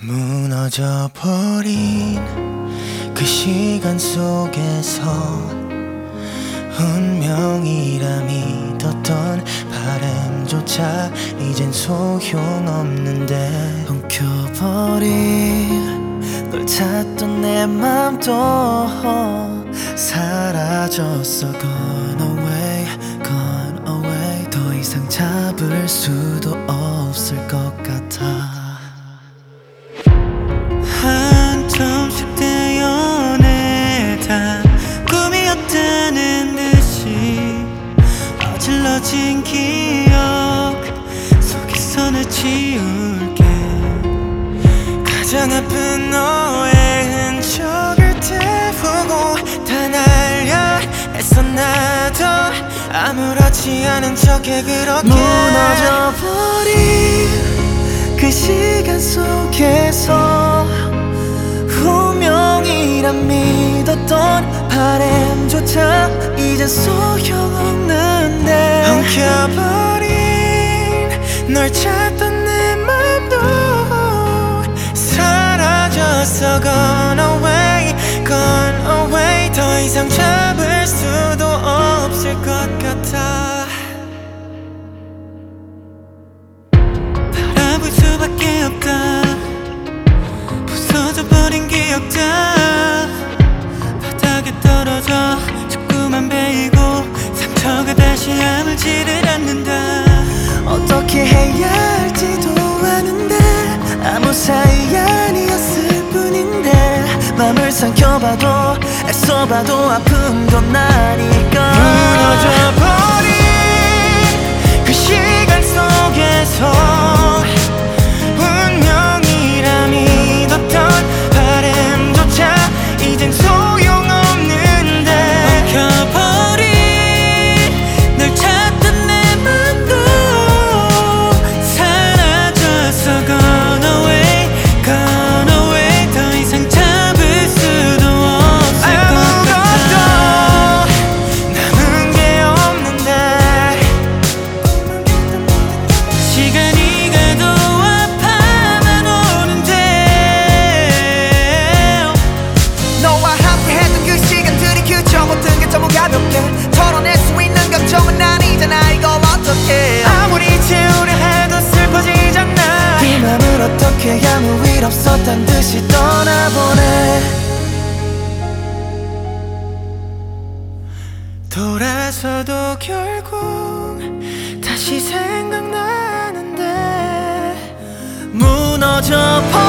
무너져 버린 그 시간 속에서 운명이라 믿었던 바람조차 이젠 소용없는데 엉켜버린 널 찾던 내 맘도 사라졌어. Gone away, gone away. 더 이상 잡을 수도 없을 것 같아. 한점씩 떼어내다 꿈이었다는 듯이 어질러진 기억 속에서 날 지울게. 가장 아픈 너의 흔적을 태우고 다 날려 애써 나도 아무렇지 않은 척해. 그렇게 무너져버린 그 시간 속에서 운명이란 믿었던 바람조차 이젠 소용없는데 엉켜버린 널 찾던 내 맘도 사라졌어. Gone away, gone away. 더 이상 잡을 수도 없을 것 같아. 바라볼 수밖에 없다. 부서져버린 기억들 바닥에 떨어져 자꾸만 베이고 상처가 다시 아물지를 않는다. 어떻게 해야 할지도 아는데 아무 사이 아니었을 뿐인데 맘을 삼켜봐도 애써봐도 아픈 건 나니까. 무너져버린 그 시간 속에서 운명이라 믿었던 바람조차 이젠 소용없는데 엉켜버린 널 찾던 내 맘도 사라졌어. Gone away, gone away. 더 이상 잡을 수도 없을 것 같아. 남은 게 없는데 시간이 가도 아파만 오는데 너와 함께했던 그 시간들이 그저 모든 게 너무 가볍게 털어낼 수 있는 걱정은 아니잖아. 이걸 어떡해. 아무리 채우려 해도 슬퍼지잖아. 이 맘을 어떻게 아무 일 없었단 듯이 떠나보내. 돌아서도 결국 다시 생각나는데 무너져